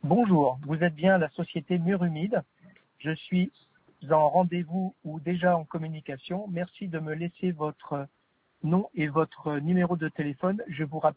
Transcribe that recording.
Bonjour, vous êtes bien à la société Mur Humide. Je suis en rendez-vous ou déjà en communication. Merci de me laisser votre nom et votre numéro de téléphone. Je vous rappelle